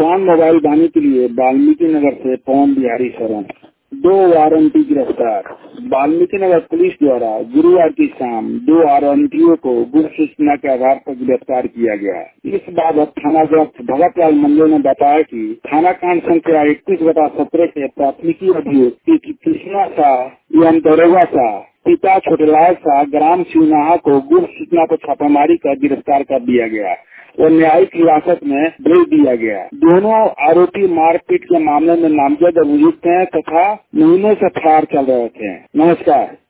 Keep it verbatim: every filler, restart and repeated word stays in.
Brand mobile बानी के लिए वाल्मीकि नगर से पवन बिहारी शरण। दो वारंटी गिरफ्तार। वाल्मीकि नगर पुलिस द्वारा गुरुवार की शाम दो आरोपियों को गुप्त सूचना के आधार पर गिरफ्तार किया गया। इस बाबत थानाध्यक्ष भगत लाल मंडल ने बताया कि थाना कांड संख्या इक्कीस बटा सत्रह के प्राथमिकी अभियुक्त कृष्णा शाह एवं दरोगा शाह पिता छोटेलाल शाह ग्राम शिवनाहा को गुप्त सूचना पर छापेमारी कर गिरफ्तार कर दिया गया और न्यायिक हिरासत में भेज दिया गया। दोनों आरोपी मारपीट के मामले में नामजद अभियुक्त हैं तथा महीनों से फरार चल रहे थे। नमस्कार।